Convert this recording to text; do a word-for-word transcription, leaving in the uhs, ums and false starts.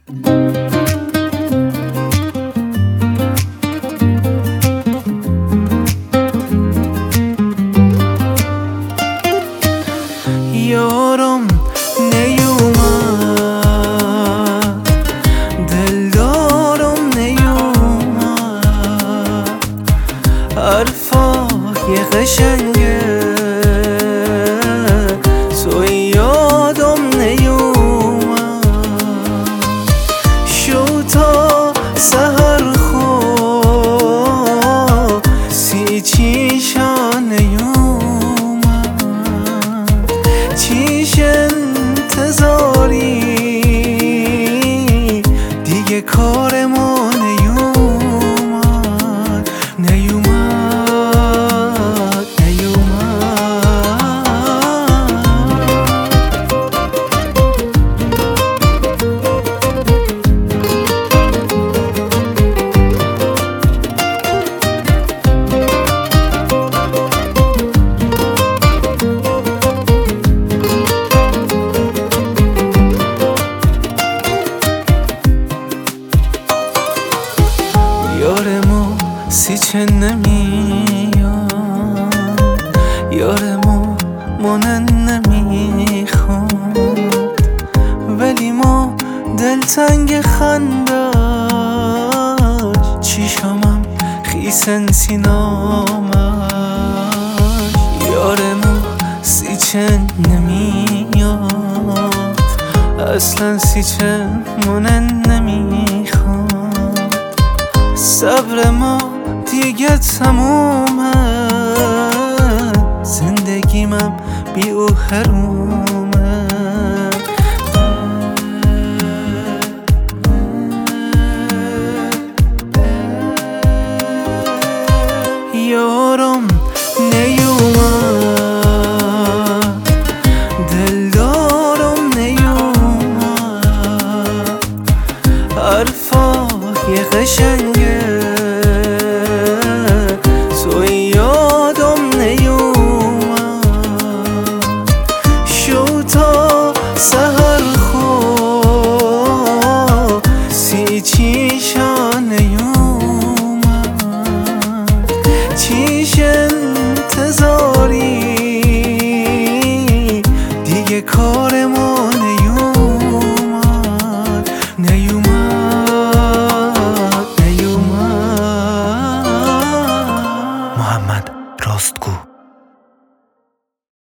یارم نیومد، دلدارم نیومد، حرفای قشنگه تو یادم نیومد. شو تا سحر خواب سی چیشا نیومد، چیش انتظاری دیگه کار ما نیومد نیومد یار ما سیچه نمیاد، یار ما مانن نمیخواد، ولی ما دلتنگ خنداش، چیشامم خیسن سینامش. یار ما سیچه نمیاد، اصلا سیچه مانن نمیخواد، صبر ما دیگه تمومه، زندگیمم بی او حرومه. یارم نیومد، دلدارم نیومد، حرفای قشنگه تو یادم نیومد. شو تا سحر خواب سی چیشا نیومد، چیش انتظاری دیگه کار ما